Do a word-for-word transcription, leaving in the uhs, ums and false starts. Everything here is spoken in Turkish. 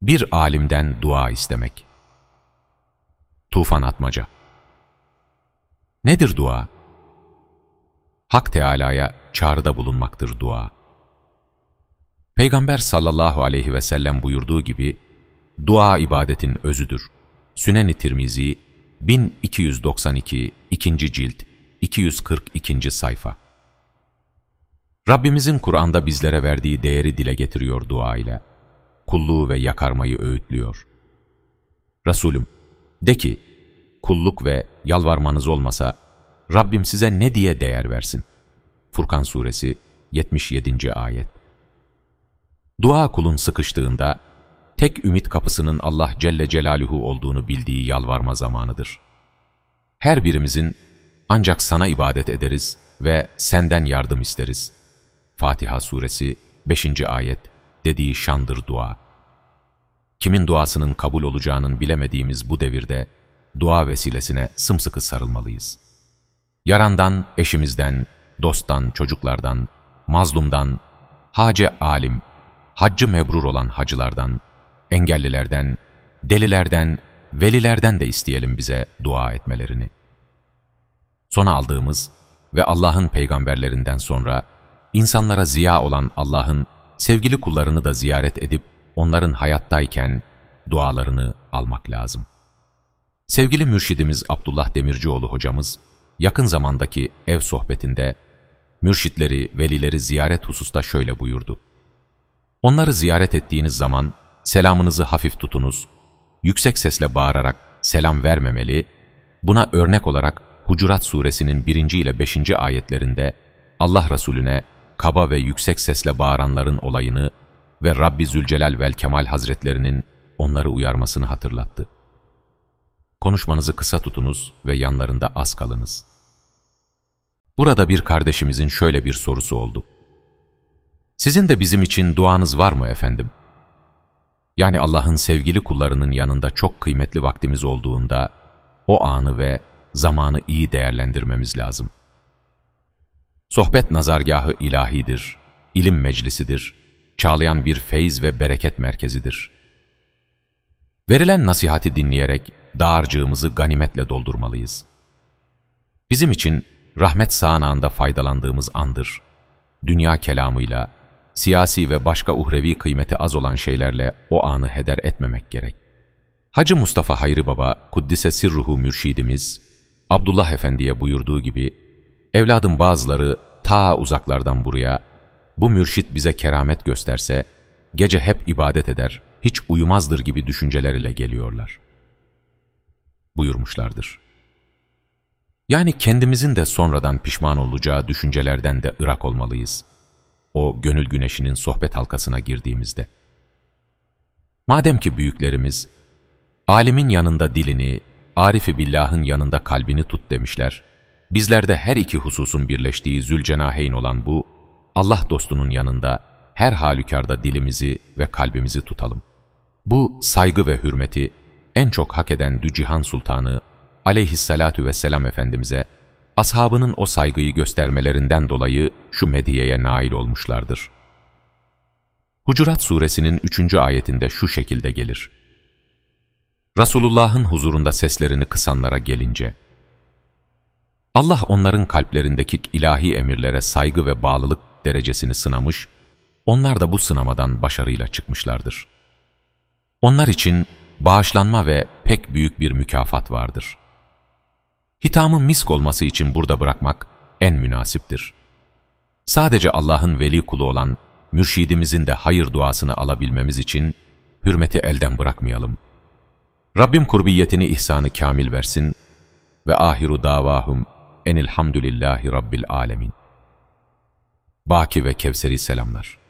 Bir alimden dua istemek. Tufan Atmaca. Nedir dua? Hak Teâlâ'ya çağrıda bulunmaktır dua. Peygamber sallallahu aleyhi ve sellem buyurduğu gibi, dua ibadetin özüdür. Sünen-i Tirmizi bin iki yüz doksan iki ikinci cilt iki yüz kırk ikinci sayfa. Rabbimizin Kur'an'da bizlere verdiği değeri dile getiriyor dua ile. Kulluğu ve yakarmayı öğütlüyor. Resulüm, de ki, kulluk ve yalvarmanız olmasa, Rabbim size ne diye değer versin? Furkan Suresi yetmiş yedinci ayet. Dua kulun sıkıştığında, tek ümit kapısının Allah Celle Celaluhu olduğunu bildiği yalvarma zamanıdır. Her birimizin, ancak sana ibadet ederiz ve senden yardım isteriz. Fatiha Suresi beşinci ayet dediği şandır dua. Kimin duasının kabul olacağının bilemediğimiz bu devirde, dua vesilesine sımsıkı sarılmalıyız. Yarandan, eşimizden, dosttan, çocuklardan, mazlumdan, hace alim, haccı mebrur olan hacılardan, engellilerden, delilerden, velilerden de isteyelim bize dua etmelerini. Sona aldığımız ve Allah'ın peygamberlerinden sonra insanlara ziya olan Allah'ın sevgili kullarını da ziyaret edip onların hayattayken dualarını almak lazım. Sevgili mürşidimiz Abdullah Demircioğlu hocamız, yakın zamandaki ev sohbetinde mürşitleri, velileri ziyaret hususta şöyle buyurdu. Onları ziyaret ettiğiniz zaman selamınızı hafif tutunuz, yüksek sesle bağırarak selam vermemeli, buna örnek olarak Hucurat Suresinin birinci ile beşinci ayetlerinde Allah Resulüne kaba ve yüksek sesle bağıranların olayını ve Rabbi Zülcelal vel Kemal Hazretlerinin onları uyarmasını hatırlattı. Konuşmanızı kısa tutunuz ve yanlarında az kalınız. Burada bir kardeşimizin şöyle bir sorusu oldu. Sizin de bizim için duanız var mı efendim? Yani Allah'ın sevgili kullarının yanında çok kıymetli vaktimiz olduğunda o anı ve zamanı iyi değerlendirmemiz lazım. Sohbet nazargahı ilahidir, ilim meclisidir, çağlayan bir feyz ve bereket merkezidir. Verilen nasihati dinleyerek dağarcığımızı ganimetle doldurmalıyız. Bizim için rahmet sağanağında faydalandığımız andır. Dünya kelamıyla, siyasi ve başka uhrevi kıymeti az olan şeylerle o anı heder etmemek gerek. Hacı Mustafa Hayri Baba, Kuddise Sirruhu mürşidimiz, Abdullah Efendi'ye buyurduğu gibi, evladım bazıları ta uzaklardan buraya, bu mürşit bize keramet gösterse, gece hep ibadet eder, hiç uyumazdır gibi düşünceler ile geliyorlar. Buyurmuşlardır. Yani kendimizin de sonradan pişman olacağı düşüncelerden de ırak olmalıyız. O gönül güneşinin sohbet halkasına girdiğimizde. Madem ki büyüklerimiz, alimin yanında dilini, Arif-i Billah'ın yanında kalbini tut demişler, bizler de her iki hususun birleştiği Zülcenaheyn olan bu, Allah dostunun yanında her halükarda dilimizi ve kalbimizi tutalım. Bu saygı ve hürmeti en çok hak eden Dücihan Sultanı aleyhissalatu vesselam Efendimiz'e, ashabının o saygıyı göstermelerinden dolayı şu mediyeye nail olmuşlardır. Hucurat Suresinin üçüncü ayetinde şu şekilde gelir. Resulullah'ın huzurunda seslerini kısanlara gelince, Allah onların kalplerindeki ilahi emirlere saygı ve bağlılık derecesini sınamış, onlar da bu sınamadan başarıyla çıkmışlardır. Onlar için bağışlanma ve pek büyük bir mükafat vardır. Hitamın misk olması için burada bırakmak en münasiptir. Sadece Allah'ın veli kulu olan mürşidimizin de hayır duasını alabilmemiz için hürmeti elden bırakmayalım. Rabbim kurbiyetini ihsanı kamil versin ve ahiru davahum enilhamdülillahi rabbil alemin. Baki ve Kevseri selamlar.